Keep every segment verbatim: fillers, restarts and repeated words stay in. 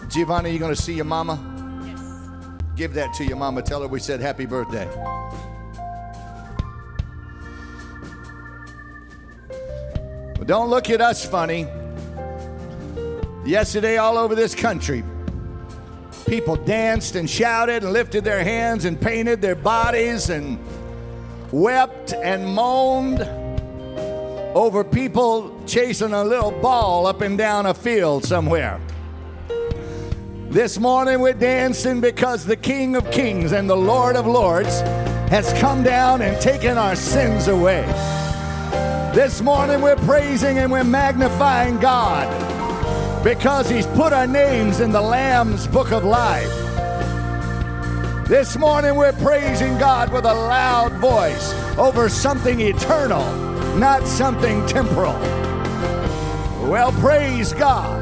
Giovanni, you going to see your mama? Yes. Give that to your mama. Tell her we said happy birthday. Well, don't look at us funny. Yesterday, all over this country, people danced and shouted and lifted their hands and painted their bodies and wept and moaned over people chasing a little ball up and down a field somewhere. This morning we're dancing because the King of Kings and the Lord of Lords has come down and taken our sins away. This morning we're praising and we're magnifying God because He's put our names in the Lamb's Book of Life. This morning we're praising God with a loud voice over something eternal, not something temporal. Well, praise God.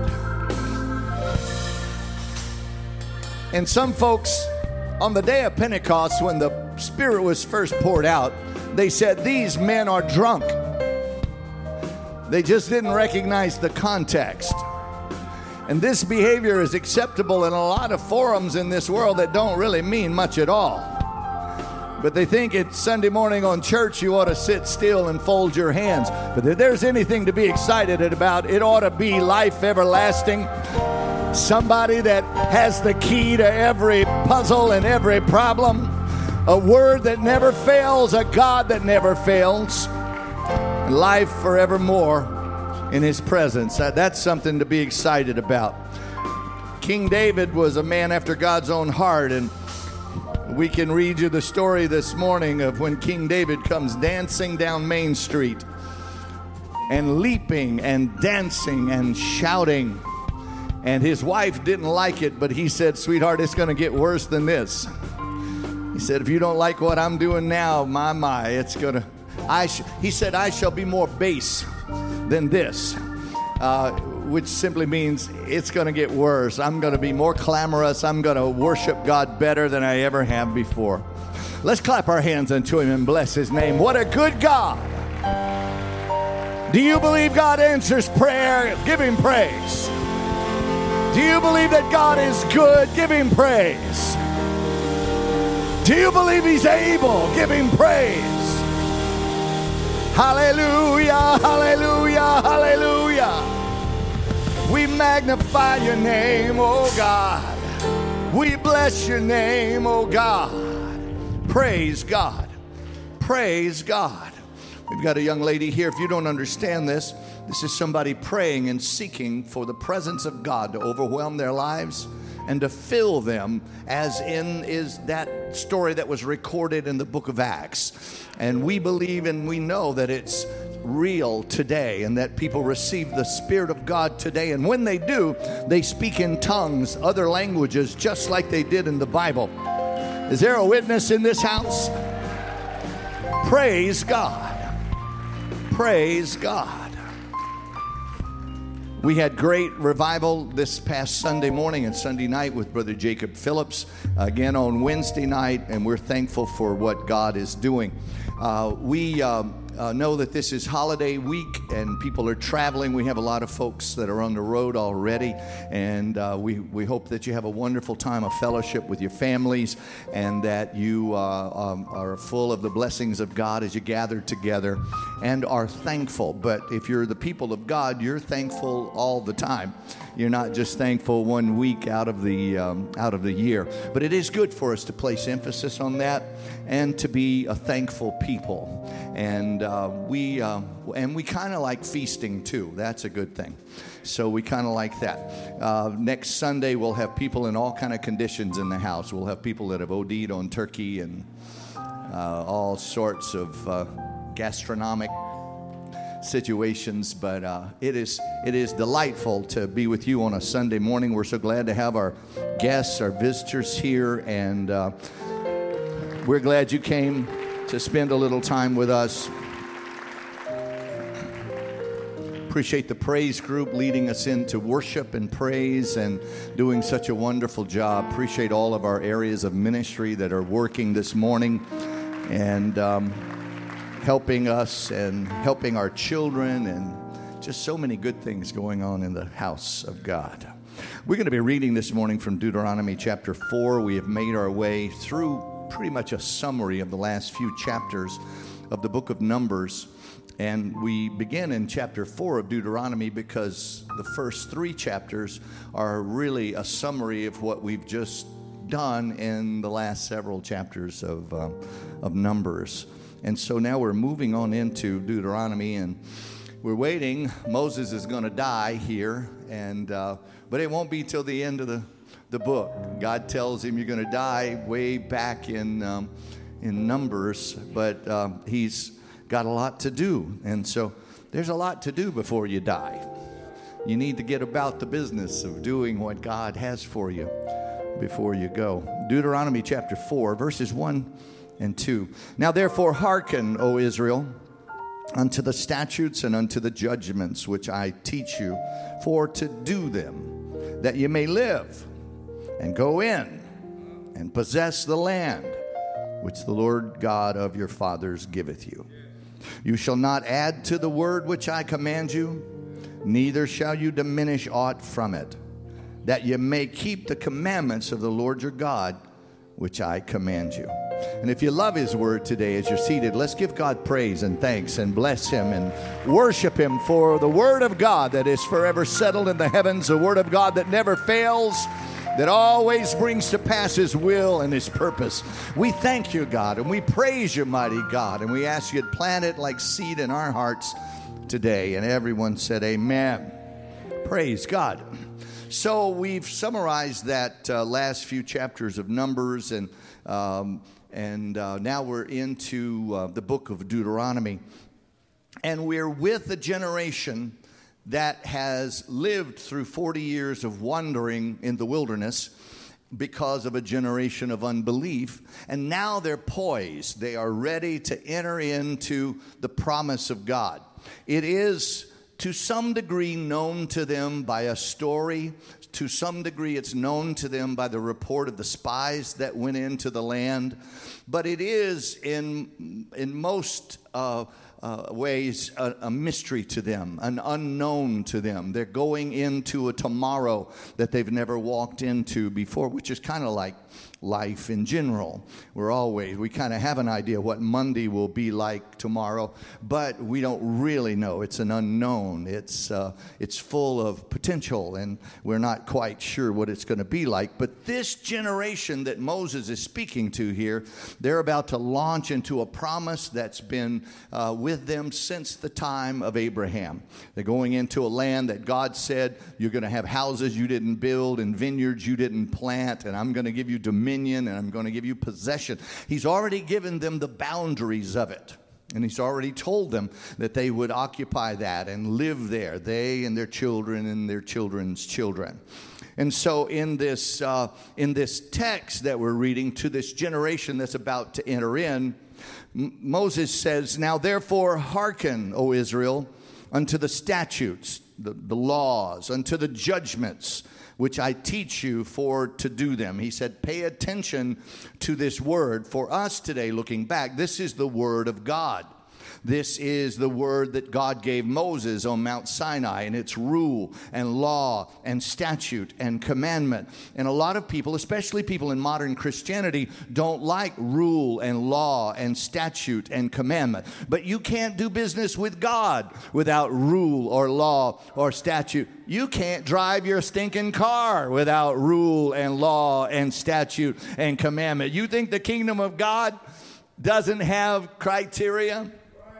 And some folks, on the day of Pentecost, when the Spirit was first poured out, they said, these men are drunk. They just didn't recognize the context. And this behavior is acceptable in a lot of forums in this world that don't really mean much at all. But they think it's Sunday morning on church, you ought to sit still and fold your hands. But if there's anything to be excited about, it ought to be life everlasting. Somebody that has the key to every puzzle and every problem. A word that never fails, a God that never fails. Life forevermore in His presence. That's something to be excited about. King David was a man after God's own heart, and we can read you the story this morning of when King David comes dancing down Main Street and leaping and dancing and shouting. And his wife didn't like it, but he said, sweetheart, it's going to get worse than this. He said, if you don't like what I'm doing now, my, my, it's going to, I. Sh-, he said, I shall be more base than this, uh, which simply means it's going to get worse. I'm going to be more clamorous. I'm going to worship God better than I ever have before. Let's clap our hands unto Him and bless His name. What a good God. Do you believe God answers prayer? Give Him praise. Do you believe that God is good? Give Him praise. Do you believe He's able? Give Him praise. Hallelujah, hallelujah, hallelujah. We magnify your name, oh God. We bless your name, oh God. Praise God. Praise God. We've got a young lady here. If you don't understand this, this is somebody praying and seeking for the presence of God to overwhelm their lives and to fill them, as in is that story that was recorded in the book of Acts. And we believe and we know that it's real today and that people receive the Spirit of God today. And when they do, they speak in tongues, other languages, just like they did in the Bible. Is there a witness in this house? Praise God. Praise God. We had great revival this past Sunday morning and Sunday night with Brother Jacob Phillips, again on Wednesday night, and we're thankful for what God is doing. Uh, we um, uh, know that this is holiday week and people are traveling. We have a lot of folks that are on the road already, and uh, we, we hope that you have a wonderful time of fellowship with your families and that you uh, um, are full of the blessings of God as you gather together and are thankful. But if you're the people of God, you're thankful all the time. You're not just thankful one week out of the um, out of the year. But it is good for us to place emphasis on that and to be a thankful people. And uh, we uh, and we kind of like feasting too. That's a good thing. So we kind of like that. Uh, next Sunday we'll have people in all kind of conditions in the house. We'll have people that have OD'd on turkey and uh, all sorts of uh, gastronomic situations, but uh, it is it is delightful to be with you on a Sunday morning. We're so glad to have our guests, our visitors here, and uh, we're glad you came to spend a little time with us. Appreciate the praise group leading us into worship and praise and doing such a wonderful job. Appreciate all of our areas of ministry that are working this morning and um, helping us and helping our children, and just so many good things going on in the house of God. We're going to be reading this morning from Deuteronomy chapter four. We have made our way through pretty much a summary of the last few chapters of the book of Numbers. And we begin in chapter four of Deuteronomy because the first three chapters are really a summary of what we've just done in the last several chapters of, uh, of Numbers. And so now we're moving on into Deuteronomy, and we're waiting. Moses is going to die here, and uh, but it won't be till the end of the, the book. God tells him you're going to die way back in um, in Numbers, but um, he's got a lot to do, and so there's a lot to do before you die. You need to get about the business of doing what God has for you before you go. Deuteronomy chapter four, verses one and two. Now therefore hearken, O Israel, unto the statutes and unto the judgments which I teach you, for to do them, that ye may live, and go in, and possess the land which the Lord God of your fathers giveth you. You shall not add to the word which I command you, neither shall you diminish aught from it, that ye may keep the commandments of the Lord your God, which I command you. And if you love his word today as you're seated, let's give God praise and thanks and bless him and worship him for the word of God that is forever settled in the heavens, the word of God that never fails, that always brings to pass his will and his purpose. We thank you, God, and we praise you, mighty God, and we ask you to plant it like seed in our hearts today. And everyone said amen. Praise God. So we've summarized that uh, last few chapters of Numbers, and um, and uh, now we're into uh, the book of Deuteronomy. And we're with a generation that has lived through forty years of wandering in the wilderness because of a generation of unbelief. And now they're poised. They are ready to enter into the promise of God. It is to some degree known to them by a story. To some degree it's known to them by the report of the spies that went into the land. But it is in, in most uh, uh, ways a, a mystery to them, an unknown to them. They're going into a tomorrow that they've never walked into before, which is kind of like life in general. We're always, we kind of have an idea what Monday will be like tomorrow, but we don't really know. It's an unknown. It's uh, it's full of potential, and we're not quite sure what it's going to be like. But this generation that Moses is speaking to here, they're about to launch into a promise that's been uh, with them since the time of Abraham. They're going into a land that God said, you're going to have houses you didn't build and vineyards you didn't plant, and I'm going to give you dominion, and I'm going to give you possession. He's already given them the boundaries of it. And he's already told them that they would occupy that and live there, they and their children and their children's children. And so in this uh, in this text that we're reading to this generation that's about to enter in, M- Moses says, now therefore hearken, O Israel, unto the statutes, the, the laws, unto the judgments, which I teach you for to do them. He said, pay attention to this word. For us today, looking back, this is the word of God. This is the word that God gave Moses on Mount Sinai, and it's rule and law and statute and commandment. And a lot of people, especially people in modern Christianity, don't like rule and law and statute and commandment. But you can't do business with God without rule or law or statute. You can't drive your stinking car without rule and law and statute and commandment. You think the kingdom of God doesn't have criteria?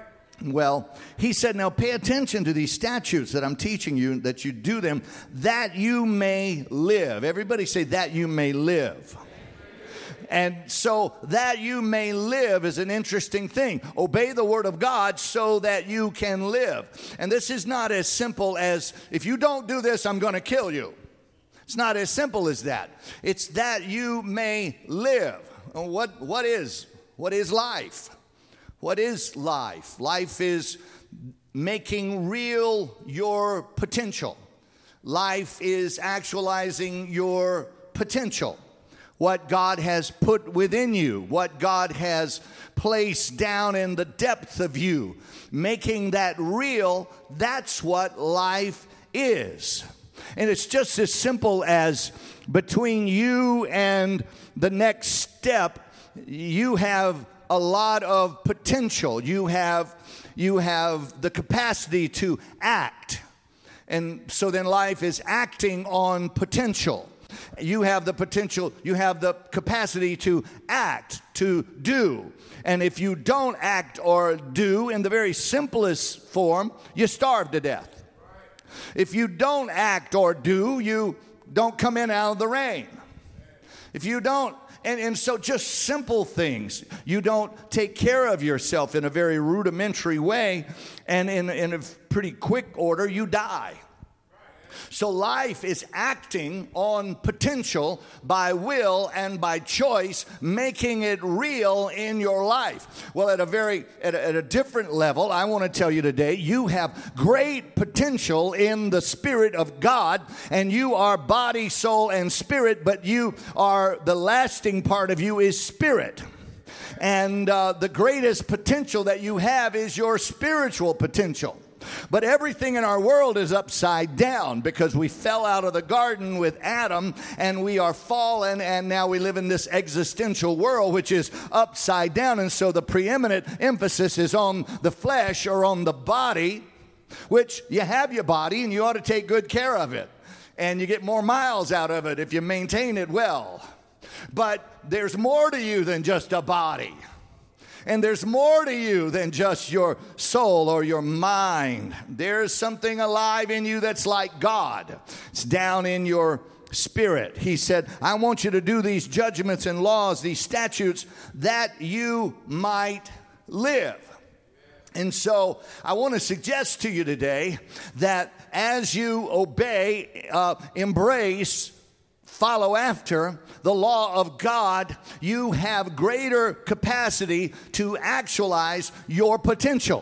Well, he said, now pay attention to these statutes that I'm teaching you, that you do them, that you may live. Everybody say, that you may live. And so that you may live is an interesting thing. Obey the word of God so that you can live. And this is not as simple as, if you don't do this, I'm going to kill you. It's not as simple as that. It's that you may live. What, what is, what is life? What is life? Life is making real your potential. Life is actualizing your potential. What God has put within you, what God has placed down in the depth of you, making that real, that's what life is. And it's just as simple as between you and the next step, you have a lot of potential. You have, you have the capacity to act. And so then life is acting on potential. You have the potential, you have the capacity to act, to do. And if you don't act or do in the very simplest form, you starve to death. If you don't act or do, you don't come in out of the rain. If you don't, and, and so just simple things. You don't take care of yourself in a very rudimentary way, and in, in a pretty quick order, you die. So life is acting on potential by will and by choice, making it real in your life. Well, at a very, at a, at a different level, I want to tell you today, you have great potential in the Spirit of God, and you are body, soul, and spirit, but you are, the lasting part of you is spirit. And uh, the greatest potential that you have is your spiritual potential. But everything in our world is upside down because we fell out of the garden with Adam and we are fallen, and now we live in this existential world which is upside down. And so the preeminent emphasis is on the flesh or on the body, which you have your body and you ought to take good care of it. And you get more miles out of it if you maintain it well. But there's more to you than just a body. And there's more to you than just your soul or your mind. There's something alive in you that's like God. It's down in your spirit. He said, I want you to do these judgments and laws, these statutes, that you might live. And so I want to suggest to you today that as you obey, uh, embrace, follow after the law of God, you have greater capacity to actualize your potential.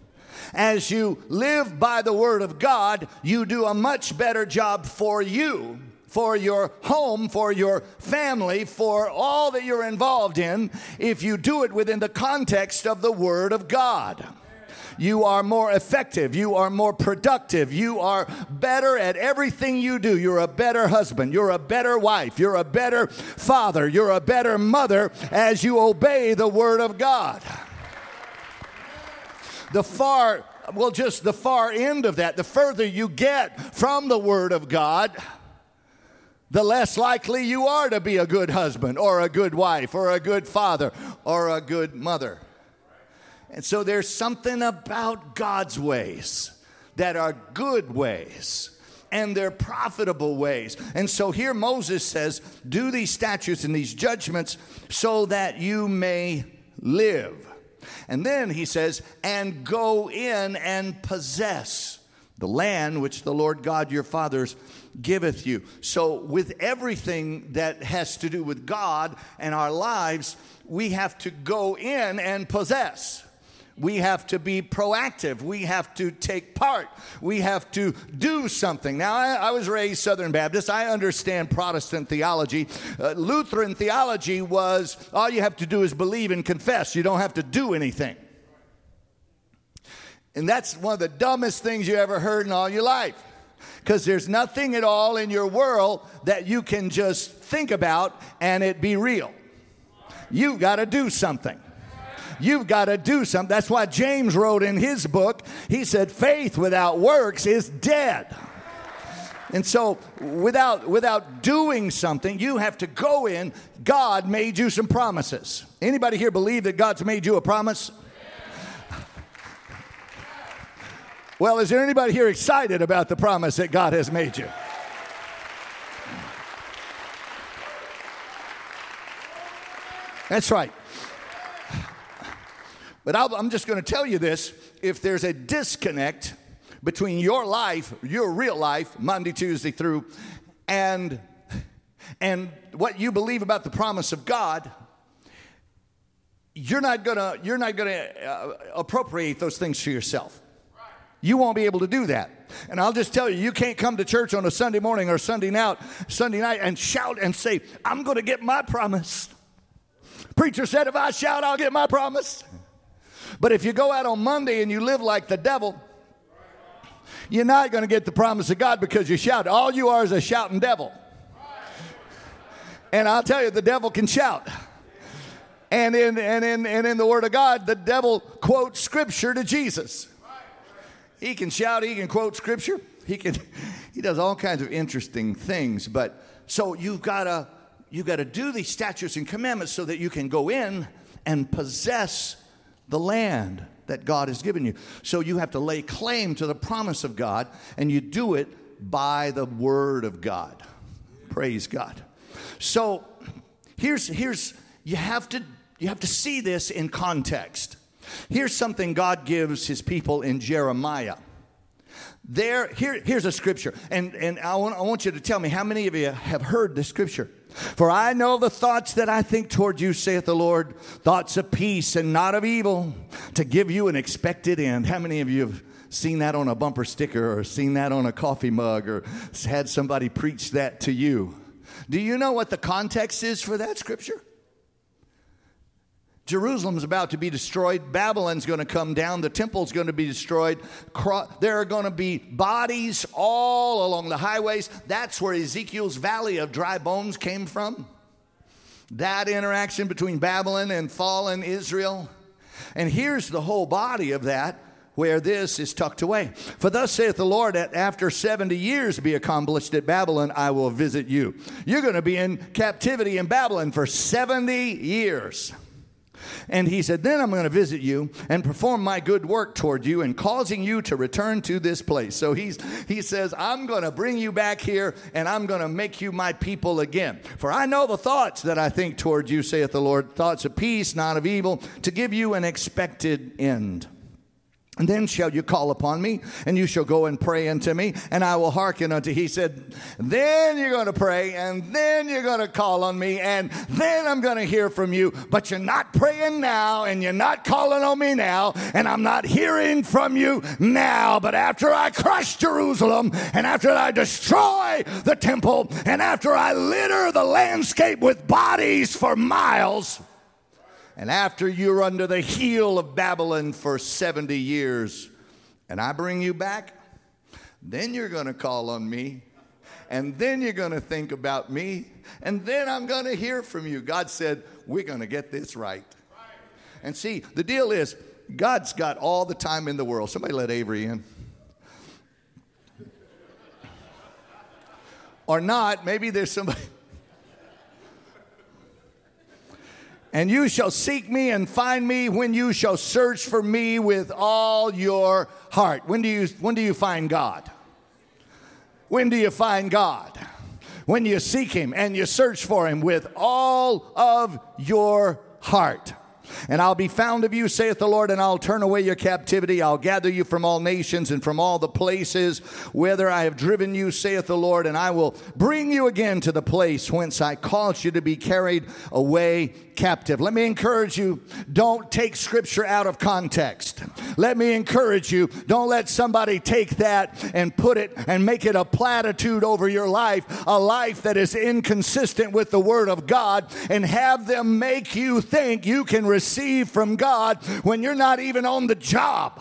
As you live by the Word of God, you do a much better job for you, for your home, for your family, for all that you're involved in, if you do it within the context of the Word of God. You are more effective. You are more productive. You are better at everything you do. You're a better husband. You're a better wife. You're a better father. You're a better mother as you obey the Word of God. The far, well, just the far end of that, the further you get from the Word of God, the less likely you are to be a good husband or a good wife or a good father or a good mother. And so there's something about God's ways that are good ways, and they're profitable ways. And so here Moses says, do these statutes and these judgments so that you may live. And then he says, and go in and possess the land which the Lord God your fathers giveth you. So with everything that has to do with God and our lives, we have to go in and possess. We have to be proactive. We have to take part. We have to do something. Now, I, I was raised Southern Baptist. I understand Protestant theology. Uh, Lutheran theology was all you have to do is believe and confess. You don't have to do anything. And that's one of the dumbest things you ever heard in all your life. Because there's nothing at all in your world that you can just think about and it be real. You've got to do something. You've got to do something. That's why James wrote in his book, he said, faith without works is dead. And so without, without doing something, you have to go in. God made you some promises. Anybody here believe that God's made you a promise? Well, is there anybody here excited about the promise that God has made you? That's right. But I'll, I'm just going to tell you this. If there's a disconnect between your life, your real life, Monday, Tuesday through, and, and what you believe about the promise of God, you're not going to you're not going to uh, appropriate those things to yourself. You won't be able to do that. And I'll just tell you, you can't come to church on a Sunday morning or Sunday night, Sunday night and shout and say, I'm going to get my promise. Preacher said, if I shout, I'll get my promise. But if you go out on Monday and you live like the devil, You're not going to get the promise of God because you shout. All you are is a shouting devil. And I'll tell you, the devil can shout. And in, and, in, and in the Word of God, the devil quotes Scripture to Jesus. He can shout, he can quote Scripture. He can, he does all kinds of interesting things. But so you've got to you've got to do these statutes and commandments so that you can go in and possess the land that God has given you. So you have to lay claim to the promise of God, and you do it by the Word of God. Praise God. So here's here's you have to you have to see this in context. Here's something God gives his people in Jeremiah. There, here, here's a scripture, and, and I, want, I want you to tell me how many of you have heard this scripture. For I know the thoughts that I think toward you, saith the Lord, thoughts of peace and not of evil, to give you an expected end. How many of you have seen that on a bumper sticker or seen that on a coffee mug or had somebody preach that to you? Do you know what the context is for that scripture? Jerusalem's about to be destroyed. Babylon's going to come down. The temple's going to be destroyed. There are going to be bodies all along the highways. That's where Ezekiel's valley of dry bones came from. That interaction between Babylon and fallen Israel. And here's the whole body of that, where this is tucked away. For thus saith the Lord, that after seventy years be accomplished at Babylon, I will visit you. You're going to be in captivity in Babylon for seventy years. And he said, then I'm going to visit you and perform my good work toward you and causing you to return to this place. So he's, he says, I'm going to bring you back here and I'm going to make you my people again. For I know the thoughts that I think toward you, saith the Lord, thoughts of peace, not of evil, to give you an expected end. And then shall you call upon me, and you shall go and pray unto me, and I will hearken unto. He said, then you're going to pray, and then you're going to call on me, and then I'm going to hear from you. But you're not praying now, and you're not calling on me now, and I'm not hearing from you now. But after I crush Jerusalem, and after I destroy the temple, and after I litter the landscape with bodies for miles, and after you're under the heel of Babylon for seventy years, and I bring you back, then you're going to call on me, and then you're going to think about me, and then I'm going to hear from you. God said, we're going to get this right. And see, the deal is, God's got all the time in the world. Somebody let Avery in. Or not, maybe there's somebody. And you shall seek me and find me when you shall search for me with all your heart. When do you, when do you find God? When do you find God? When you seek him and you search for him with all of your heart. And I'll be found of you, saith the Lord, and I'll turn away your captivity. I'll gather you from all nations and from all the places whither I have driven you, saith the Lord, and I will bring you again to the place whence I caused you to be carried away captive. Let me encourage you, don't take Scripture out of context. Let me encourage you, don't let somebody take that and put it and make it a platitude over your life, a life that is inconsistent with the Word of God, and have them make you think you can receive from God when you're not even on the job.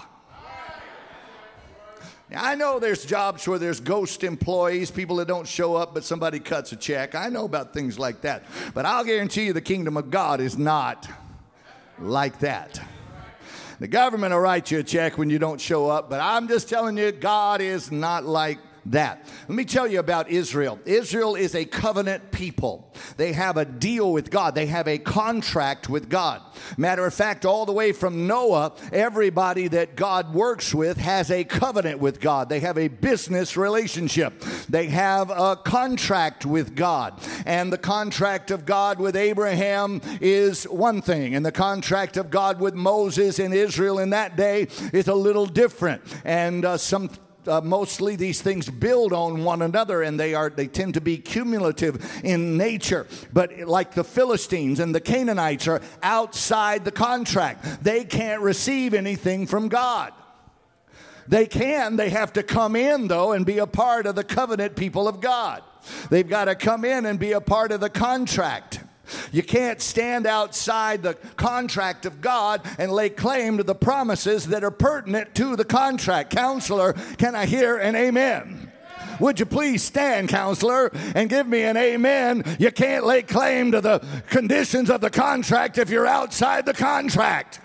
I know there's jobs where there's ghost employees, people that don't show up, but somebody cuts a check. I know about things like that. But I'll guarantee you the kingdom of God is not like that. The government will write you a check when you don't show up, but I'm just telling you, God is not like that. Let me tell you about Israel. Israel is a covenant people. They have a deal with God. They have a contract with God. Matter of fact, all the way from Noah, everybody that God works with has a covenant with God. They have a business relationship. They have a contract with God. And the contract of God with Abraham is one thing. And the contract of God with Moses and Israel in that day is a little different. And uh, some Uh, mostly these things build on one another, and they are they tend to be cumulative in nature. But like the Philistines and the Canaanites are outside the contract. They can't receive anything from God. They can. They have to come in, though, and be a part of the covenant people of God. They've got to come in and be a part of the contract. You can't stand outside the contract of God and lay claim to the promises that are pertinent to the contract. Counselor, can I hear an amen? Would you please stand, counselor, and give me an amen? You can't lay claim to the conditions of the contract if you're outside the contract.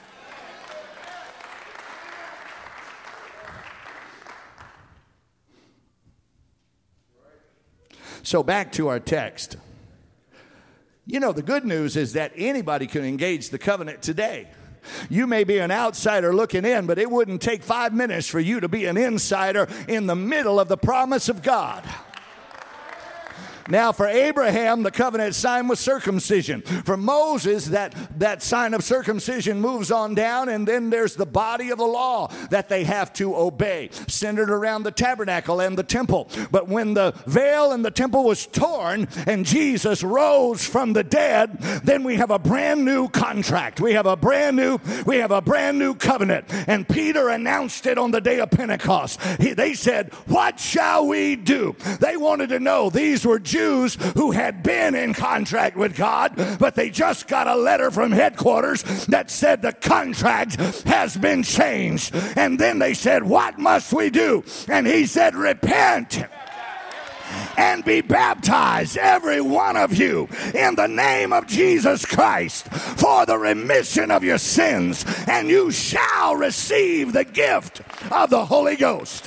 So back to our text. You know, the good news is that anybody can engage the covenant today. You may be an outsider looking in, but it wouldn't take five minutes for you to be an insider in the middle of the promise of God. Now, for Abraham, the covenant sign was circumcision. For Moses, that, that sign of circumcision moves on down, and then there's the body of the law that they have to obey, centered around the tabernacle and the temple. But when the veil in the temple was torn and Jesus rose from the dead, then we have a brand new contract. We have a brand new, we have a brand new covenant. And Peter announced it on the day of Pentecost. He, they said, "What shall we do?" They wanted to know. These were Jews Jews who had been in contract with God, but they just got a letter from headquarters that said the contract has been changed. And then they said, "What must we do?" And he said, "Repent and be baptized, every one of you, in the name of Jesus Christ for the remission of your sins, and you shall receive the gift of the Holy Ghost."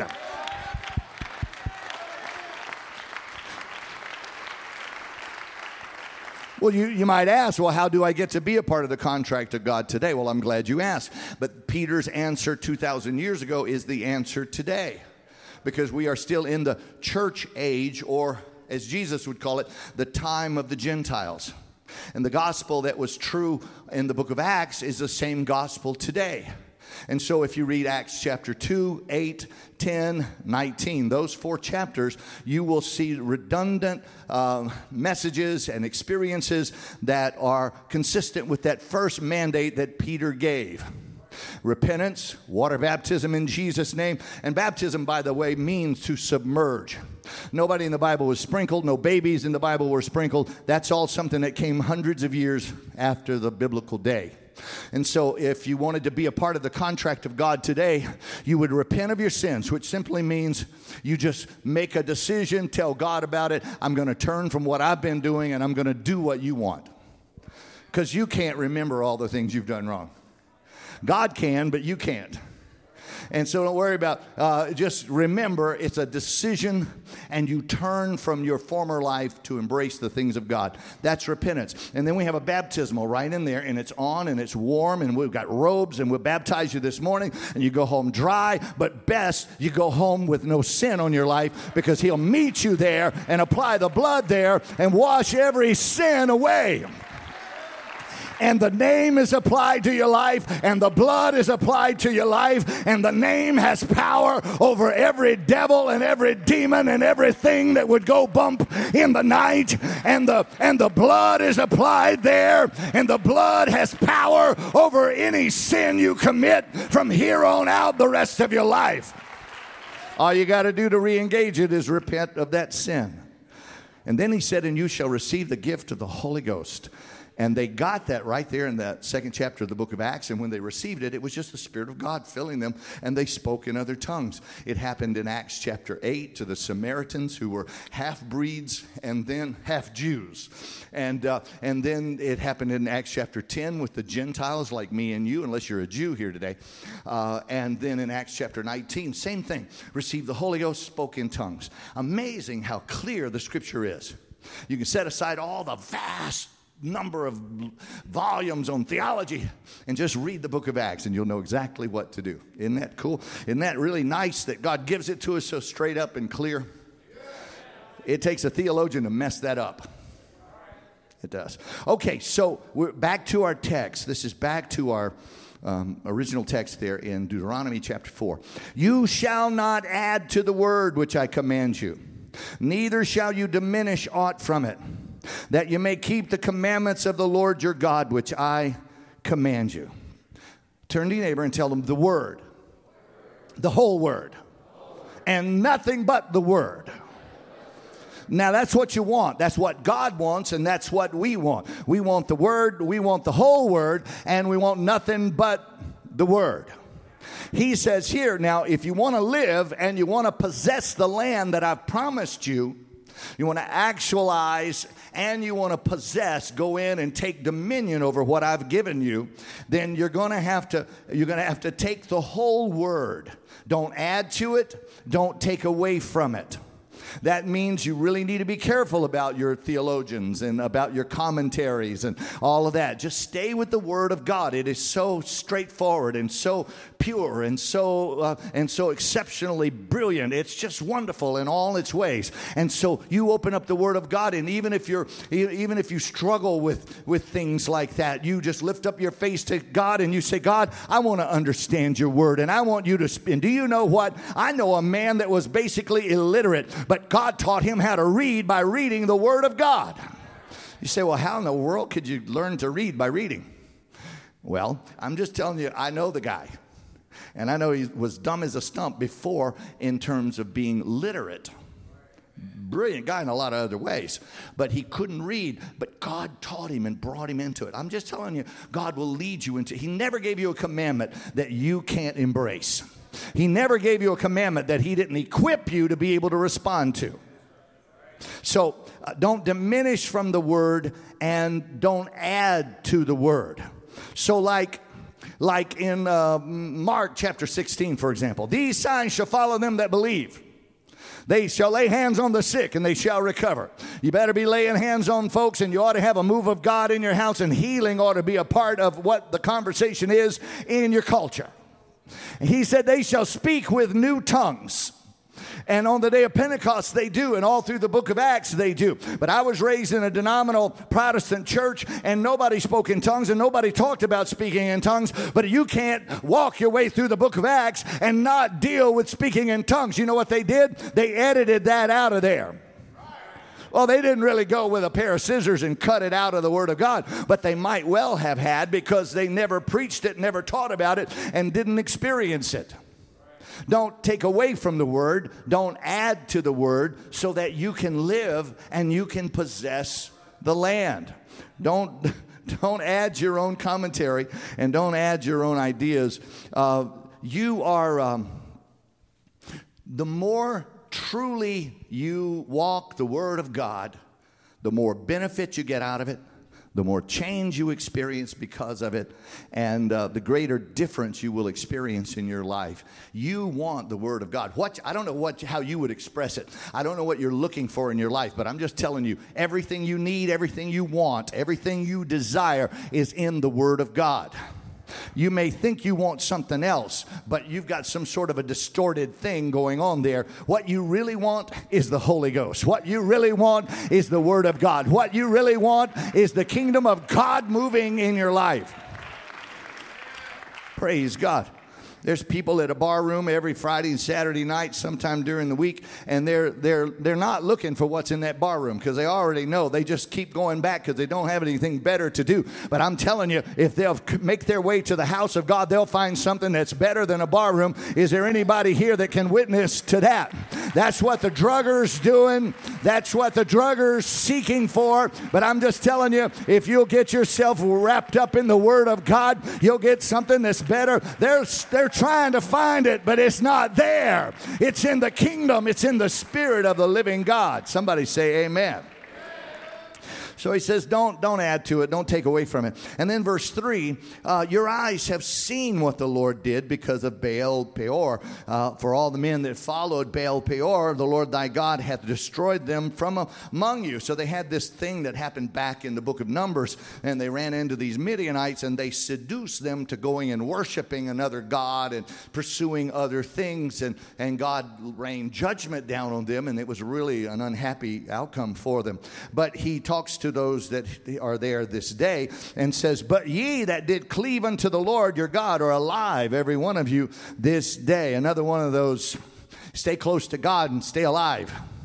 Well, you, you might ask, well, how do I get to be a part of the contract of God today? Well, I'm glad you asked. But Peter's answer two thousand years ago is the answer today, because we are still in the church age, or as Jesus would call it, the time of the Gentiles. And the gospel that was true in the book of Acts is the same gospel today. And so if you read Acts chapter two, eight, ten, nineteen, those four chapters, you will see redundant uh, messages and experiences that are consistent with that first mandate that Peter gave. Repentance, water baptism in Jesus' name. And baptism, by the way, means to submerge. Nobody in the Bible was sprinkled. No babies in the Bible were sprinkled. That's all something that came hundreds of years after the biblical day. And so if you wanted to be a part of the contract of God today, you would repent of your sins, which simply means you just make a decision, tell God about it. I'm going to turn from what I've been doing, and I'm going to do what you want. Because you can't remember all the things you've done wrong. God can, but you can't. And so don't worry about, uh, just remember it's a decision, and you turn from your former life to embrace the things of God. That's repentance. And then we have a baptismal right in there, and it's on and it's warm, and we've got robes, and we'll baptize you this morning, and you go home dry, but best you go home with no sin on your life, because he'll meet you there and apply the blood there and wash every sin away. And the name is applied to your life, and the blood is applied to your life, and the name has power over every devil and every demon and everything that would go bump in the night, and the and the blood is applied there, and the blood has power over any sin you commit from here on out the rest of your life. All you got to do to re-engage it is repent of that sin. And then he said, "And you shall receive the gift of the Holy Ghost." And they got that right there in that second chapter of the book of Acts. And when they received it, it was just the Spirit of God filling them, and they spoke in other tongues. It happened in Acts chapter eight to the Samaritans, who were half-breeds and then half-Jews. And, uh, and then it happened in Acts chapter ten with the Gentiles like me and you, unless you're a Jew here today. Uh, and then in Acts chapter nineteen, same thing. Received the Holy Ghost, spoke in tongues. Amazing how clear the Scripture is. You can set aside all the vast number of volumes on theology and just read the book of Acts, and you'll know exactly what to do. Isn't that cool? Isn't that really nice that God gives it to us so straight up and clear? It takes a theologian to mess that up. It does. Okay, so we're back to our text. This is back to our um, original text there in Deuteronomy chapter four. "You shall not add to the word which I command you, neither shall you diminish aught from it, that you may keep the commandments of the Lord your God, which I command you." Turn to your neighbor and tell them the word. The whole word. And nothing but the word. Now, that's what you want. That's what God wants, and that's what we want. We want the Word, we want the whole Word, and we want nothing but the Word. He says here, now, if you want to live and you want to possess the land that I've promised you, you want to actualize and you want to possess, go in and take dominion over what I've given you, then you're going to have to, you're going to have to take the whole Word. Don't add to it. Don't take away from it. That means you really need to be careful about your theologians and about your commentaries and all of that. Just stay with the Word of God. It is so straightforward and so pure and so uh, and so exceptionally brilliant. It's just wonderful in all its ways. And so you open up the Word of God, and even if you're even if you struggle with with things like that, you just lift up your face to God and you say, God, I want to understand your Word, and I want you to spin. Do you know what? I know a man that was basically illiterate, but God taught him how to read by reading the Word of God. You say, well, how in the world could you learn to read by reading? Well, I'm just telling you, I know the guy. And I know he was dumb as a stump before in terms of being literate. Brilliant guy in a lot of other ways. But he couldn't read. But God taught him and brought him into it. I'm just telling you, God will lead you into it. He never gave you a commandment that you can't embrace. He never gave you a commandment that he didn't equip you to be able to respond to. So uh, don't diminish from the Word and don't add to the Word. So like, like in uh, Mark chapter sixteen, for example, these signs shall follow them that believe. They shall lay hands on the sick and they shall recover. You better be laying hands on folks, and you ought to have a move of God in your house, and healing ought to be a part of what the conversation is in your culture. He said they shall speak with new tongues. And on the day of Pentecost, they do. And all through the book of Acts, they do. But I was raised in a denominational Protestant church, and nobody spoke in tongues, and nobody talked about speaking in tongues. But you can't walk your way through the book of Acts and not deal with speaking in tongues. You know what they did? They edited that out of there. Well, they didn't really go with a pair of scissors and cut it out of the Word of God, but they might well have had, because they never preached it, never taught about it, and didn't experience it. Don't take away from the Word. Don't add to the Word so that you can live and you can possess the land. Don't, don't add your own commentary and don't add your own ideas. Uh, you are, um, the more truly you walk the Word of God, the more benefit you get out of it, the more change you experience because of it, and uh, the greater difference you will experience in your life. You want the Word of God. What I don't know what how you would express it. I don't know what you're looking for in your life, but I'm just telling you, everything you need, everything you want, everything you desire is in the Word of God. You may think you want something else, but you've got some sort of a distorted thing going on there. What you really want is the Holy Ghost. What you really want is the Word of God. What you really want is the kingdom of God moving in your life. Praise God. There's people at a bar room every Friday and Saturday night, sometime during the week, and they're they're they're not looking for what's in that bar room because they already know. They just keep going back because they don't have anything better to do. But I'm telling you, if they'll make their way to the house of God, they'll find something that's better than a bar room. Is there anybody here that can witness to that? That's what the drugger's doing. That's what the drugger's seeking for. But I'm just telling you, if you'll get yourself wrapped up in the Word of God, you'll get something that's better. They're they're trying to find it, but it's not there. It's in the kingdom. It's in the Spirit of the living God. Somebody say amen. So he says, don't, don't add to it. Don't take away from it. And then verse three, uh, your eyes have seen what the Lord did because of Baal Peor. Uh, for all the men that followed Baal Peor, the Lord thy God hath destroyed them from among you. So they had this thing that happened back in the book of Numbers, and they ran into these Midianites, and they seduced them to going and worshiping another god and pursuing other things, and, and God rained judgment down on them, and it was really an unhappy outcome for them. But he talks to those that are there this day and says, but ye that did cleave unto the Lord your God are alive, every one of you this day. Another one of those, stay close to God and stay alive.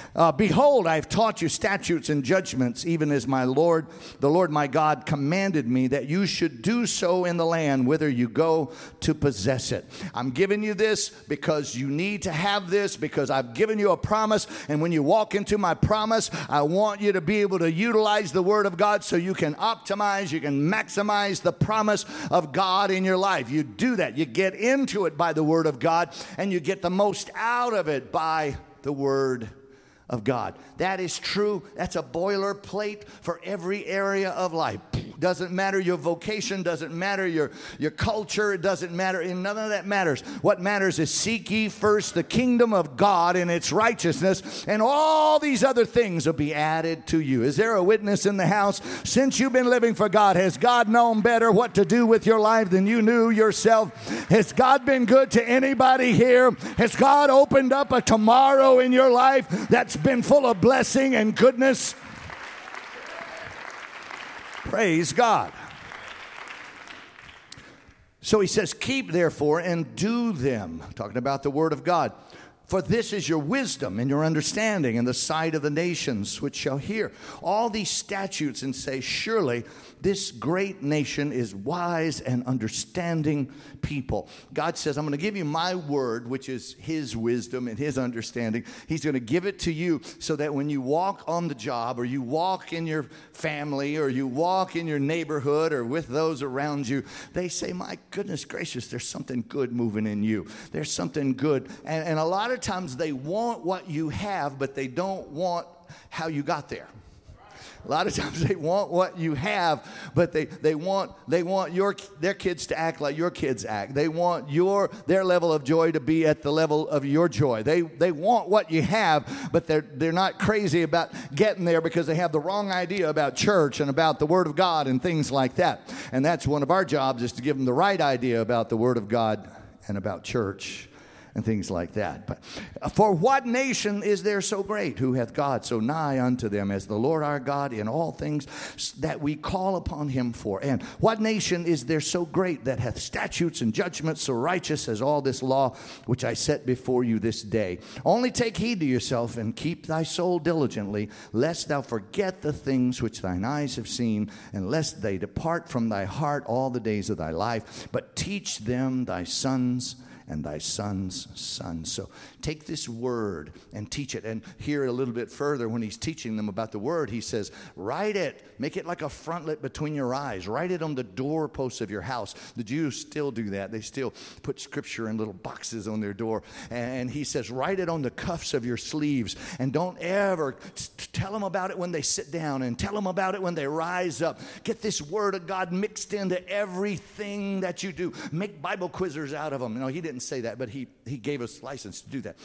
Uh, Behold, I have taught you statutes and judgments, even as my Lord, the Lord my God, commanded me that you should do so in the land whither you go to possess it. I'm giving you this because you need to have this, because I've given you a promise. And when you walk into my promise, I want you to be able to utilize the Word of God so you can optimize, you can maximize the promise of God in your life. You do that. You get into it by the Word of God, and you get the most out of it by the Word of God. That is true. That's a boilerplate for every area of life. Doesn't matter your vocation, doesn't matter your, your culture, it doesn't matter. And none of that matters. What matters is seek ye first the kingdom of God and its righteousness, and all these other things will be added to you. Is there a witness in the house? Since you've been living for God, has God known better what to do with your life than you knew yourself? Has God been good to anybody here? Has God opened up a tomorrow in your life that's been full of blessing and goodness? Praise God. So he says, keep therefore and do them. Talking about the Word of God. For this is your wisdom and your understanding in the sight of the nations which shall hear all these statutes and say, surely this great nation is wise and understanding people. God says, I'm going to give you my word, which is his wisdom and his understanding. He's going to give it to you so that when you walk on the job, or you walk in your family, or you walk in your neighborhood, or with those around you, they say, my goodness gracious, there's something good moving in you. There's something good. And, and a lot of times they want what you have, but they don't want how you got there. A lot of times they want what you have, but they, they want they want your their kids to act like your kids act. They want your their level of joy to be at the level of your joy. They they want what you have, but they're they're not crazy about getting there because they have the wrong idea about church and about the Word of God and things like that. And that's one of our jobs, is to give them the right idea about the Word of God and about church and things like that. But for what nation is there so great, who hath God so nigh unto them as the Lord our God in all things that we call upon him for? And what nation is there so great that hath statutes and judgments so righteous as all this law which I set before you this day? Only take heed to yourself and keep thy soul diligently, lest thou forget the things which thine eyes have seen, and lest they depart from thy heart all the days of thy life. But teach them thy sons and thy son's sons. So take this word and teach it. And here a little bit further, when he's teaching them about the word, he says, write it. Make it like a frontlet between your eyes. Write it on the doorposts of your house. The Jews still do that. They still put scripture in little boxes on their door. And he says, write it on the cuffs of your sleeves. And don't ever tell them about it when they sit down, and tell them about it when they rise up. Get this word of God mixed into everything that you do. Make Bible quizzers out of them. No, he didn't say that, but he, he gave us license to do that.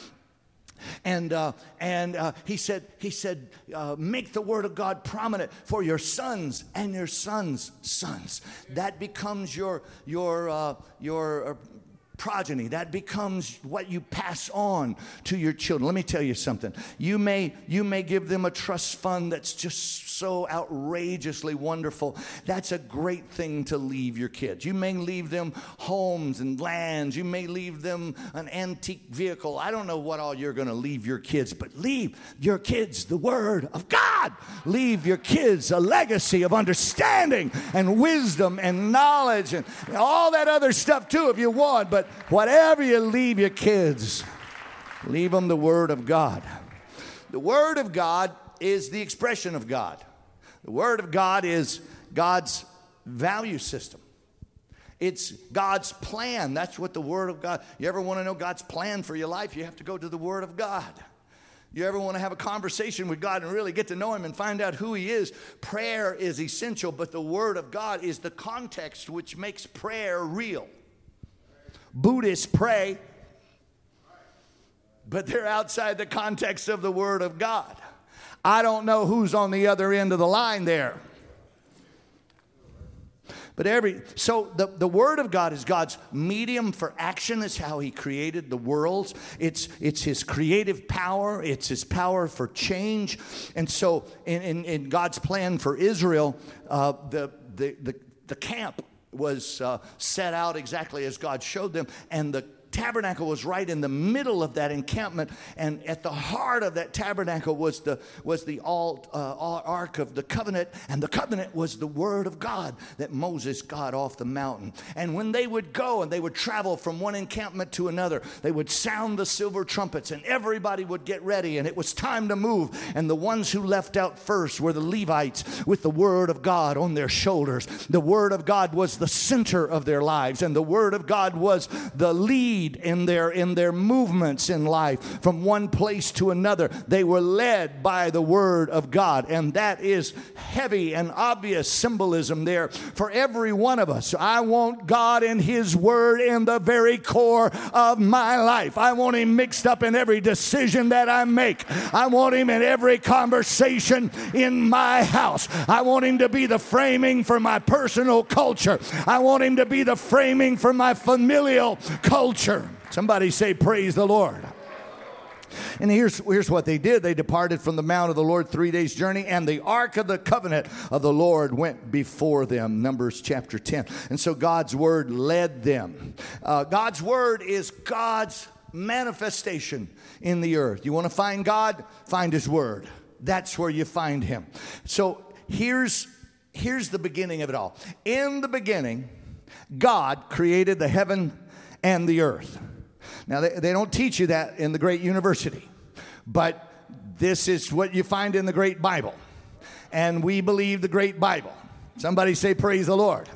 And uh, and uh, he said he said uh, make the word of God prominent for your sons and your sons' sons. That becomes your your uh, your uh, progeny. That becomes what you pass on to your children. Let me tell you something. You may you may give them a trust fund that's just so outrageously wonderful. That's a great thing to leave your kids. You may leave them homes and lands. You may leave them an antique vehicle. I don't know what all you're going to leave your kids, but leave your kids the Word of God. Leave your kids a legacy of understanding and wisdom and knowledge and all that other stuff too if you want. But whatever you leave your kids, leave them the Word of God. The Word of God is the expression of God. The Word of God is God's value system. It's God's plan. That's what the Word of God. You ever want to know God's plan for your life? You have to go to the Word of God. You ever want to have a conversation with God and really get to know him and find out who he is? Prayer is essential, but the Word of God is the context which makes prayer real. Buddhists pray, but they're outside the context of the Word of God. I don't know who's on the other end of the line there. But every, so the, the Word of God is God's medium for action. It's how he created the worlds. It's, it's his creative power. It's his power for change. And so in, in, in God's plan for Israel, uh, the, the, the, the camp was uh, set out exactly as God showed them. And the tabernacle was right in the middle of that encampment, and at the heart of that tabernacle was the was the alt, uh, Ark of the Covenant, and the covenant was the word of God that Moses got off the mountain. And when they would go and they would travel from one encampment to another, they would sound the silver trumpets, and everybody would get ready, and it was time to move. And the ones who left out first were the Levites with the word of God on their shoulders. The word of God was the center of their lives, and the word of God was the lead in their in their movements in life. From one place to another, they were led by the word of God, and that is heavy and obvious symbolism there for every one of us. I want God and his word in the very core of my life. I want him mixed up in every decision that I make. I want him in every conversation in my house. I want him to be the framing for my personal culture. I want him to be the framing for my familial culture. Somebody say, praise the Lord. And here's, here's what they did. They departed from the mount of the Lord three days' journey, and the ark of the covenant of the Lord went before them. Numbers chapter ten. And so God's word led them. Uh, God's word is God's manifestation in the earth. You want to find God? Find his word. That's where you find him. So here's, here's the beginning of it all. In the beginning, God created the heaven and the earth. Now, they, they don't teach you that in the great university, but this is what you find in the great Bible. And we believe the great Bible. Somebody say, praise the Lord.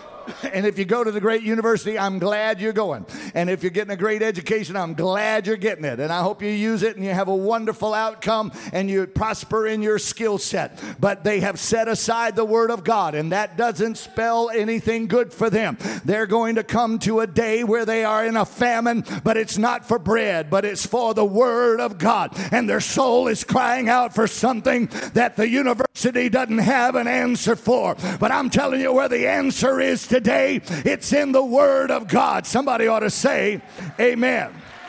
And if you go to the great university, I'm glad you're going. And if you're getting a great education, I'm glad you're getting it. And I hope you use it and you have a wonderful outcome and you prosper in your skill set. But they have set aside the word of God, and that doesn't spell anything good for them. They're going to come to a day where they are in a famine, but it's not for bread, but it's for the word of God. And their soul is crying out for something that the university doesn't have an answer for. But I'm telling you where the answer is today, it's in the word of God. Somebody ought to say amen.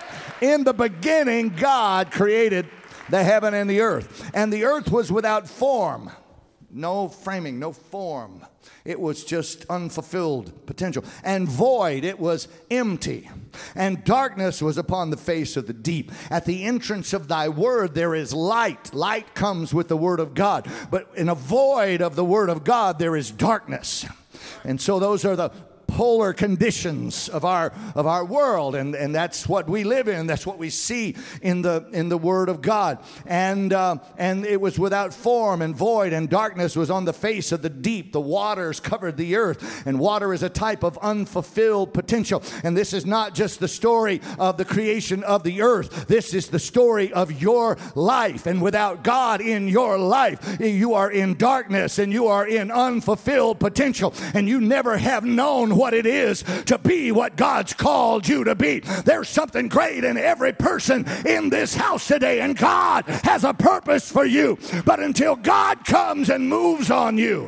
In the beginning, God created the heaven and the earth. And the earth was without form. No framing, no form. It was just unfulfilled potential. And void, it was empty. And darkness was upon the face of the deep. At the entrance of thy word there is light. Light comes with the word of God. But in a void of the word of God there is darkness. And so those are the polar conditions of our of our world, and and that's what we live in. That's what we see in the in the Word of God. And uh, and it was without form and void, and darkness was on the face of the deep. The waters covered the earth, and water is a type of unfulfilled potential. And this is not just the story of the creation of the earth. This is the story of your life. And without God in your life, you are in darkness and you are in unfulfilled potential, and you never have known what it is to be what God's called you to be. There's something great in every person in this house today, and God has a purpose for you. But until God comes and moves on you,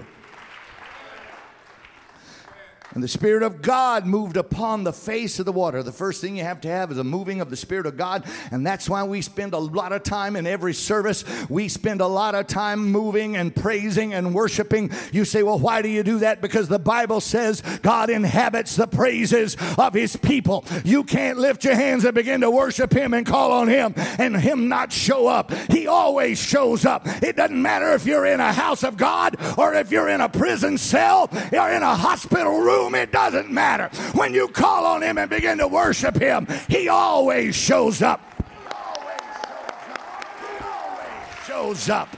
and the Spirit of God moved upon the face of the water. The first thing you have to have is a moving of the Spirit of God. And that's why we spend a lot of time in every service. We spend a lot of time moving and praising and worshiping. You say, well, why do you do that? Because the Bible says God inhabits the praises of his people. You can't lift your hands and begin to worship him and call on him and him not show up. He always shows up. It doesn't matter if you're in a house of God or if you're in a prison cell or in a hospital room. It doesn't matter. When you call on him and begin to worship him, he always shows up. He always shows up. He always shows up.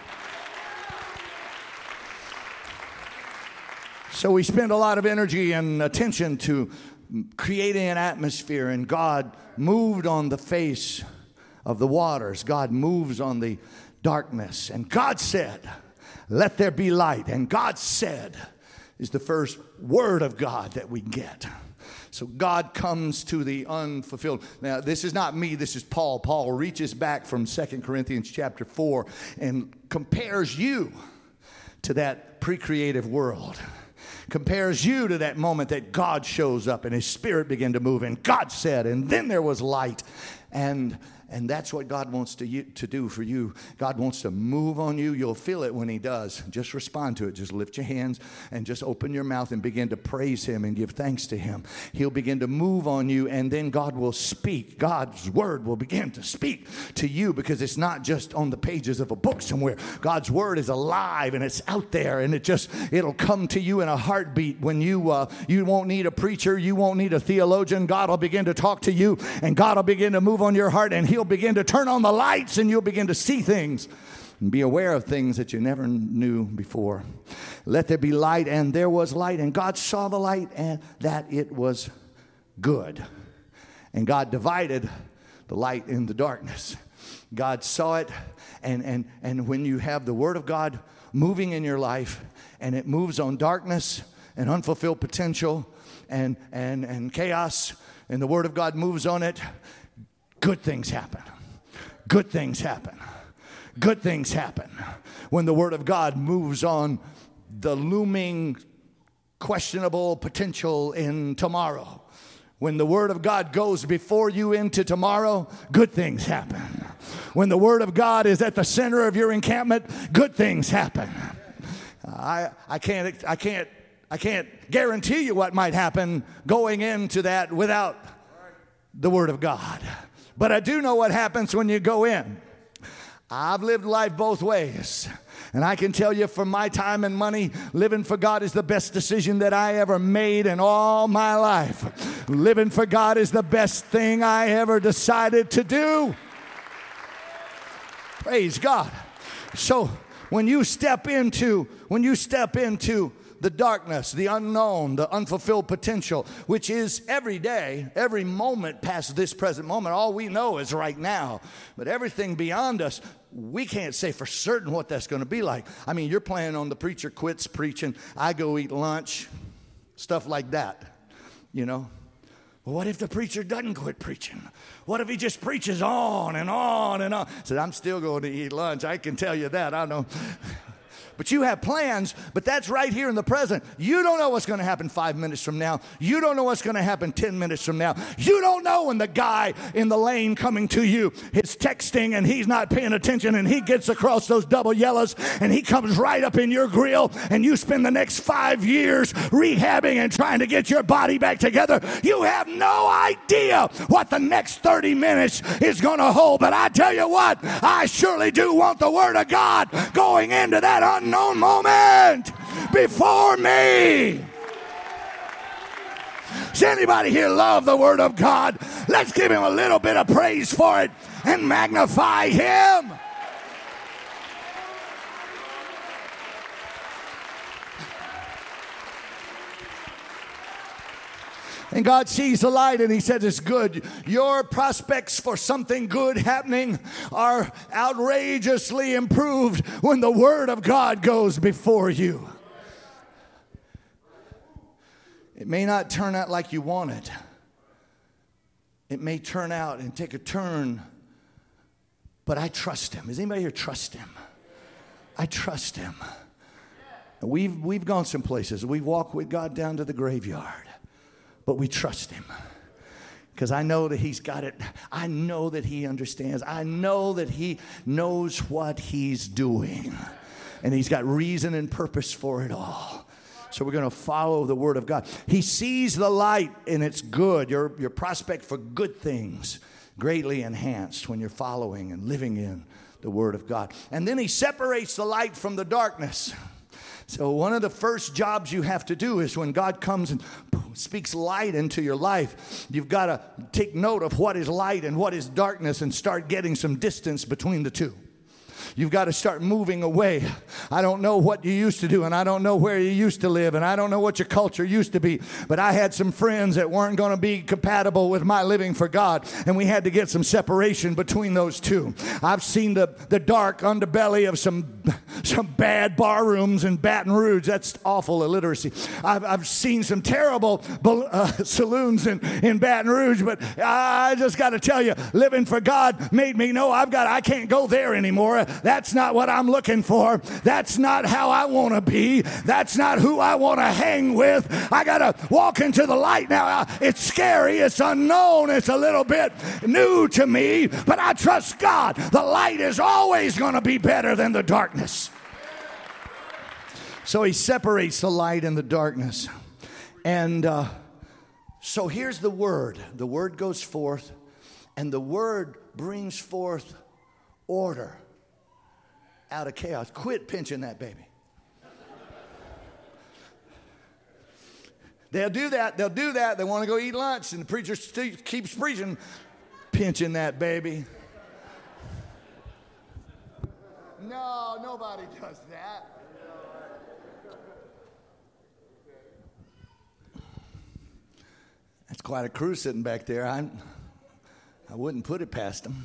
So we spend a lot of energy and attention to creating an atmosphere, and God moved on the face of the waters. God moves on the darkness. And God said, let there be light. And God said is the first word of God that we get. So God comes to the unfulfilled. Now, this is not me. This is Paul. Paul reaches back from Second Corinthians chapter four and compares you to that pre-creative world. Compares you to that moment that God shows up and his Spirit began to move, and God said, and then there was light. And And that's what God wants to, you, to do for you. God wants to move on you. You'll feel it when he does. Just respond to it. Just lift your hands and just open your mouth and begin to praise him and give thanks to him. He'll begin to move on you, and then God will speak. God's word will begin to speak to you, because it's not just on the pages of a book somewhere. God's word is alive, and it's out there, and it just, it'll come to you in a heartbeat. When you, uh, you won't need a preacher. You won't need a theologian. God will begin to talk to you, and God will begin to move on your heart, and he'll You'll begin to turn on the lights, and you'll begin to see things and be aware of things that you never knew before. Let there be light, and there was light, and God saw the light and that it was good. And God divided the light in the darkness. God saw it, and, and, and when you have the Word of God moving in your life, and it moves on darkness and unfulfilled potential and, and, and chaos, and the Word of God moves on it, good things happen. Good things happen. Good things happen. When the Word of God moves on the looming, questionable potential in tomorrow. When the Word of God goes before you into tomorrow, good things happen. When the Word of God is at the center of your encampment, good things happen. I, I can't, I can't, I can't guarantee you what might happen going into that without the Word of God. But I do know what happens when you go in. I've lived life both ways. And I can tell you, for my time and money, living for God is the best decision that I ever made in all my life. Living for God is the best thing I ever decided to do. Praise God. So when you step into, when you step into the darkness, the unknown, the unfulfilled potential, which is every day, every moment past this present moment. All we know is right now. But everything beyond us, we can't say for certain what that's going to be like. I mean, you're planning on the preacher quits preaching, I go eat lunch, stuff like that, you know. Well, what if the preacher doesn't quit preaching? What if he just preaches on and on and on? I said, I'm still going to eat lunch. I can tell you that. I know. But you have plans, but that's right here in the present. You don't know what's going to happen five minutes from now. You don't know what's going to happen ten minutes from now. You don't know when the guy in the lane coming to you is texting and he's not paying attention, and he gets across those double yellows and he comes right up in your grill, and you spend the next five years rehabbing and trying to get your body back together. You have no idea what the next thirty minutes is going to hold. But I tell you what, I surely do want the Word of God going into that unknown unknown moment before me. Does anybody here love the Word of God? Let's give him a little bit of praise for it and magnify him. And God sees the light and he says it's good. Your prospects for something good happening are outrageously improved when the Word of God goes before you. It may not turn out like you want it. It may turn out and take a turn, but I trust him. Does anybody here trust him? I trust him. We've, we've gone some places. We've walked with God down to the graveyard. But we trust him, because I know that he's got it. I know that he understands. I know that he knows what he's doing. And he's got reason and purpose for it all. So we're going to follow the Word of God. He sees the light, and it's good. Your, your prospect for good things greatly enhanced when you're following and living in the Word of God. And then he separates the light from the darkness. So one of the first jobs you have to do is when God comes and speaks light into your life, you've got to take note of what is light and what is darkness and start getting some distance between the two. You've got to start moving away. I don't know what you used to do, and I don't know where you used to live, and I don't know what your culture used to be, but I had some friends that weren't going to be compatible with my living for God, and we had to get some separation between those two. I've seen the, the dark underbelly of some, some bad bar rooms in Baton Rouge. That's awful illiteracy. I've, I've seen some terrible uh, saloons in, in Baton Rouge, but I just got to tell you, living for God made me know I've got, I can't go there anymore. That's not what I'm looking for. That's not how I want to be. That's not who I want to hang with. I got to walk into the light now. It's scary. It's unknown. It's a little bit new to me, but I trust God. The light is always going to be better than the darkness. So he separates the light and the darkness. And uh, so here's the word. The word goes forth, and the word brings forth order out of chaos. Quit pinching that baby. They'll do that. They'll do that. They want to go eat lunch, and the preacher st- keeps preaching, pinching that baby. No, nobody does that. That's quite a crew sitting back there. I, I wouldn't put it past them.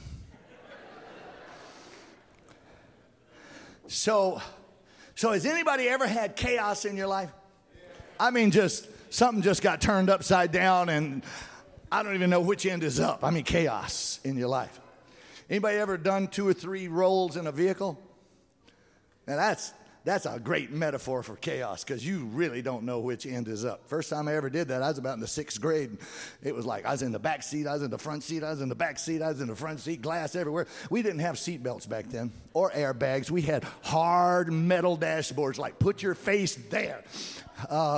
So, so has anybody ever had chaos in your life? I mean, just something just got turned upside down, and I don't even know which end is up. I mean, chaos in your life. Anybody ever done two or three rolls in a vehicle? Now that's that's a great metaphor for chaos, because you really don't know which end is up. First time I ever did that, I was about in the sixth grade. It was like I was in the back seat, I was in the front seat, I was in the back seat, I was in the front seat, glass everywhere. We didn't have seat belts back then or airbags. We had hard metal dashboards, like put your face there. Uh,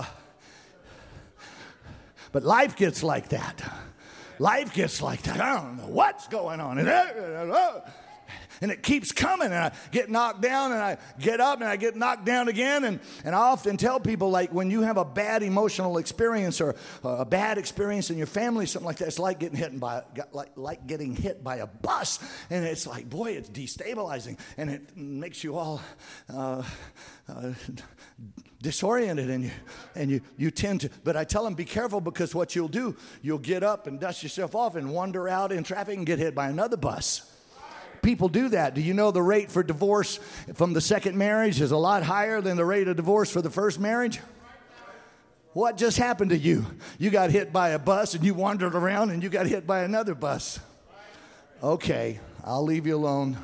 but life gets like that. Life gets like that. I don't know what's going on. And it keeps coming, and I get knocked down, and I get up, and I get knocked down again. And, and I often tell people, like, when you have a bad emotional experience or a bad experience in your family, something like that, it's like getting hit by, like, like getting hit by a bus. And it's like, boy, it's destabilizing, and it makes you all uh, uh, disoriented, and you and you you tend to. But I tell them, be careful, because what you'll do, you'll get up and dust yourself off and wander out in traffic and get hit by another bus. People do that. Do you know the rate for divorce from the second marriage is a lot higher than the rate of divorce for the first marriage? What just happened to you? You got hit by a bus, and you wandered around, and you got hit by another bus. Okay, I'll leave you alone.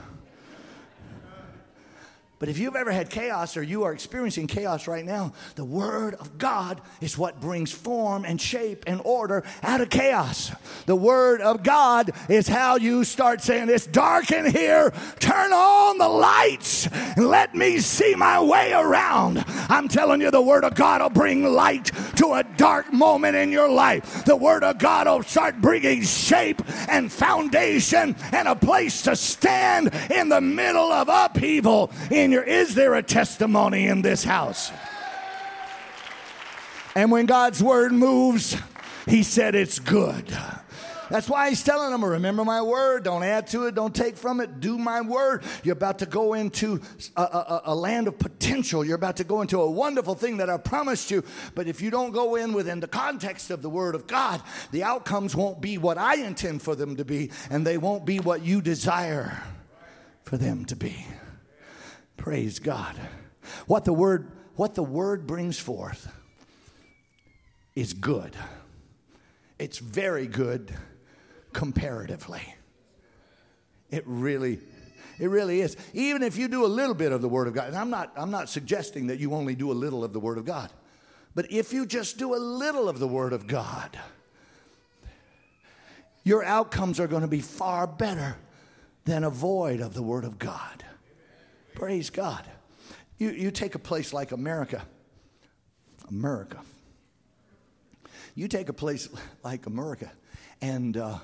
But if you've ever had chaos, or you are experiencing chaos right now, the Word of God is what brings form and shape and order out of chaos. The Word of God is how you start saying, it's dark in here, turn on the lights and let me see my way around. I'm telling you, the Word of God will bring light to a dark moment in your life. The Word of God will start bringing shape and foundation and a place to stand in the middle of upheaval in your, is there a testimony in this house? And when God's word moves, he said it's good. That's why he's telling them, remember my word. Don't add to it. Don't take from it. Do my word. You're about to go into a, a, a land of potential. You're about to go into a wonderful thing that I promised you. But if you don't go in within the context of the word of God, the outcomes won't be what I intend for them to be, and they won't be what you desire for them to be. Praise God. What the word, what the word brings forth is good. It's very good comparatively. It really, it really is. Even if you do a little bit of the Word of God, and I'm not, I'm not suggesting that you only do a little of the Word of God, but if you just do a little of the Word of God, your outcomes are going to be far better than a void of the Word of God. Praise God. You, you take a place like America. America. You take a place like America, and uh,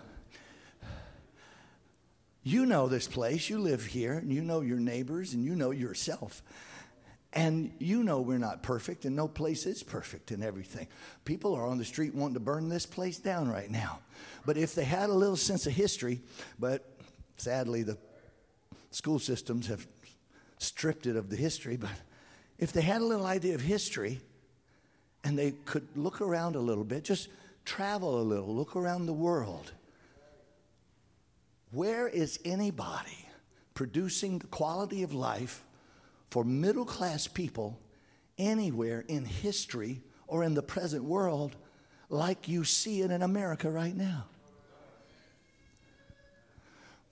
you know this place. You live here, and you know your neighbors, and you know yourself. And you know we're not perfect, and no place is perfect and everything. People are on the street wanting to burn this place down right now. But if they had a little sense of history, but sadly the school systems have stripped it of the history, but if they had a little idea of history and they could look around a little bit, just travel a little, look around the world, where is anybody producing the quality of life for middle-class people anywhere in history or in the present world like you see it in America right now?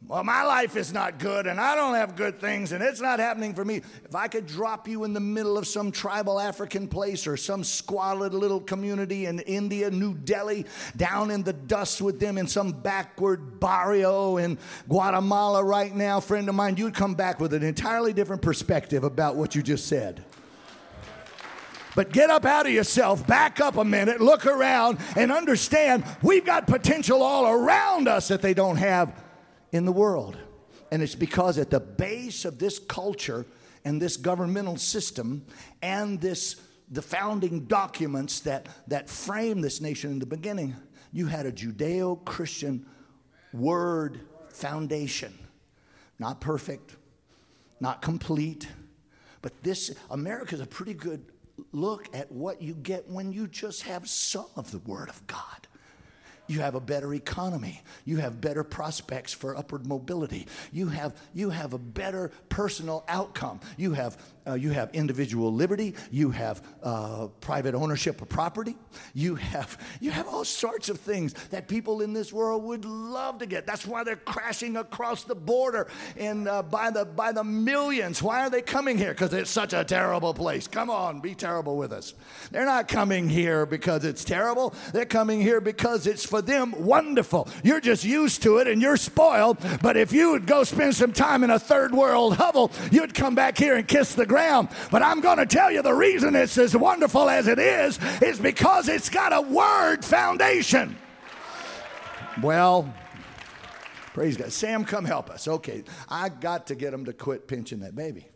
Well, my life is not good, and I don't have good things, and it's not happening for me. If I could drop you in the middle of some tribal African place or some squalid little community in India, New Delhi, down in the dust with them in some backward barrio in Guatemala right now, friend of mine, you'd come back with an entirely different perspective about what you just said. But get up out of yourself, back up a minute, look around, and understand we've got potential all around us that they don't have in the world. And it's because at the base of this culture and this governmental system and this the founding documents that, that frame this nation in the beginning, you had a Judeo-Christian word foundation. Not perfect, not complete, but this, America's a pretty good look at what you get when you just have some of the Word of God. You have a better economy. You have better prospects for upward mobility. You have you have a better personal outcome. You have uh, you have individual liberty. You have uh, private ownership of property. You have you have all sorts of things that people in this world would love to get. That's why they're crashing across the border and uh, by the by the millions. Why are they coming here? Because it's such a terrible place. Come on, be terrible with us. They're not coming here because it's terrible. They're coming here because it's for them wonderful. You're just used to it and you're spoiled. But if you would go spend some time in a third world hovel, you'd come back here and kiss the ground. But I'm going to tell you the reason it's as wonderful as it is is because it's got a word foundation. Well, praise God. Sam, come help us. Okay, I got to get them to quit pinching that baby.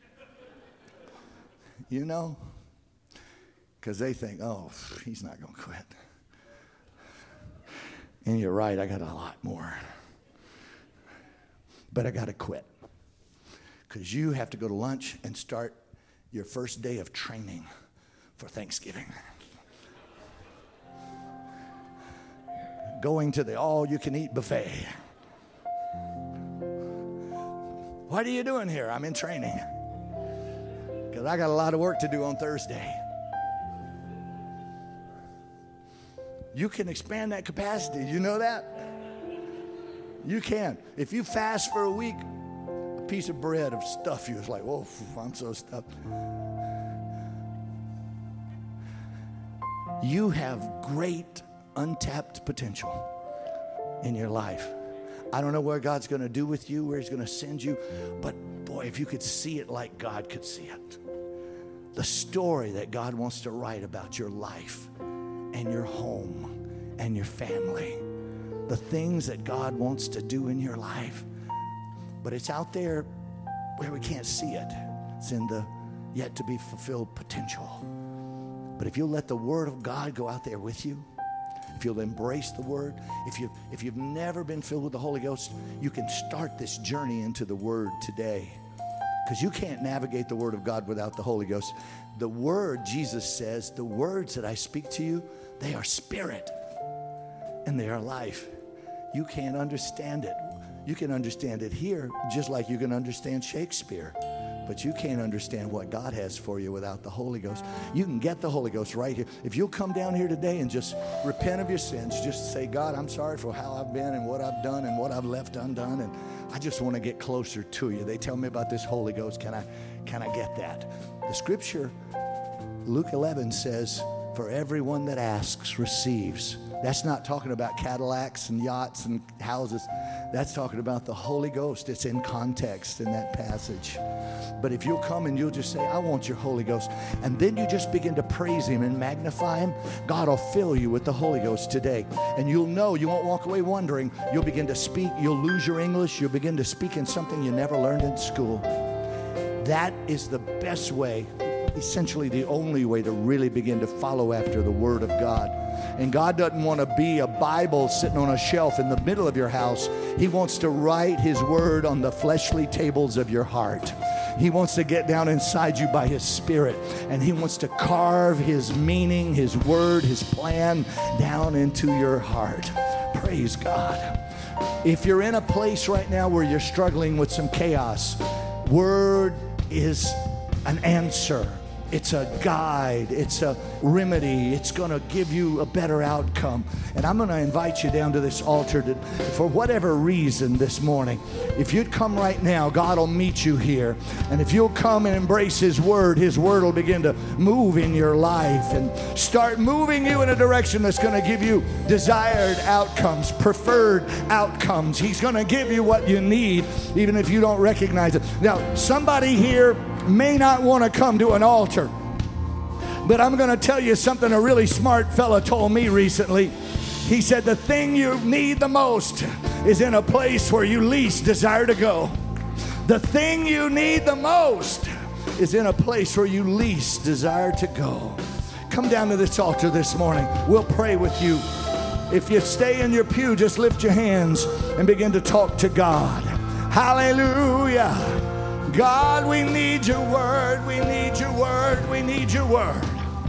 You know? Because they think, oh, he's not going to quit. And you're right, I got a lot more. But I got to quit. Because you have to go to lunch and start your first day of training for Thanksgiving. Going to the all-you-can-eat buffet. What are you doing here? I'm in training. Because I got a lot of work to do on Thursday. You can expand that capacity. You know that? You can. If you fast for a week, a piece of bread of stuff you, it's like, whoa, I'm so stuffed. You have great untapped potential in your life. I don't know where God's going to do with you, where he's going to send you, but boy, if you could see it like God could see it. The story that God wants to write about your life and your home and your family. The things that God wants to do in your life. But it's out there where we can't see it. It's in the yet to be fulfilled potential. But if you'll let the Word of God go out there with you, if you'll embrace the Word, if you've, if you've never been filled with the Holy Ghost, you can start this journey into the Word today. Because you can't navigate the Word of God without the Holy Ghost. The Word, Jesus says, the words that I speak to you, they are spirit and they are life. You can't understand it. You can understand it here just like you can understand Shakespeare. But you can't understand what God has for you without the Holy Ghost. You can get the Holy Ghost right here. If you'll come down here today and just repent of your sins, just say, God, I'm sorry for how I've been and what I've done and what I've left undone, and I just want to get closer to you. They tell me about this Holy Ghost. Can I, can I get that? The scripture, Luke eleven says, for everyone that asks receives. That's not talking about Cadillacs and yachts and houses. That's talking about the Holy Ghost. It's in context in that passage. But if you'll come and you'll just say, I want your Holy Ghost, and then you just begin to praise him and magnify him, God will fill you with the Holy Ghost today. And you'll know, you won't walk away wondering. You'll begin to speak. You'll lose your English. You'll begin to speak in something you never learned in school. That is the best way, essentially the only way to really begin to follow after the Word of God. And God doesn't want to be a Bible sitting on a shelf in the middle of your house. He wants to write his word on the fleshly tables of your heart. He wants to get down inside you by his Spirit. And he wants to carve his meaning, his word, his plan down into your heart. Praise God. If you're in a place right now where you're struggling with some chaos, Word is an answer. It's a guide. It's a remedy. It's going to give you a better outcome. And I'm going to invite you down to this altar to, for whatever reason this morning. If you'd come right now, God will meet you here. And if you'll come and embrace His Word, His Word will begin to move in your life and start moving you in a direction that's going to give you desired outcomes, preferred outcomes. He's going to give you what you need, even if you don't recognize it. Now, somebody here may not want to come to an altar, but I'm going to tell you something a really smart fella told me recently. He said the thing you need the most is in a place where you least desire to go. The thing you need the most is in a place where you least desire to go. Come down to this altar this morning. We'll pray with you. If you stay in your pew, just lift your hands and begin to talk to God. Hallelujah. God, we need your word, we need your word, we need your word.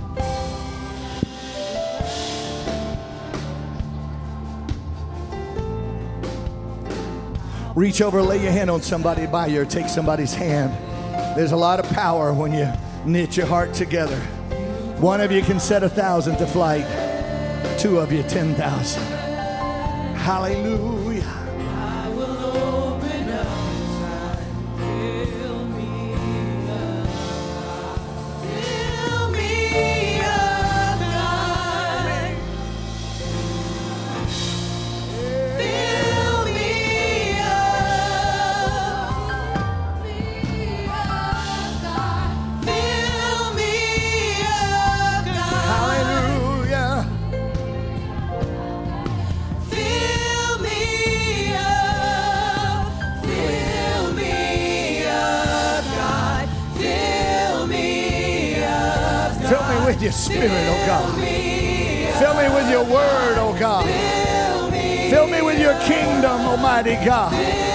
Reach over, lay your hand on somebody by you, or take somebody's hand. There's a lot of power when you knit your heart together. One of you can set a thousand to flight, two of you ten thousand. Hallelujah. Your spirit, oh God. Fill me with your word, oh God. Fill me with your kingdom, Almighty God.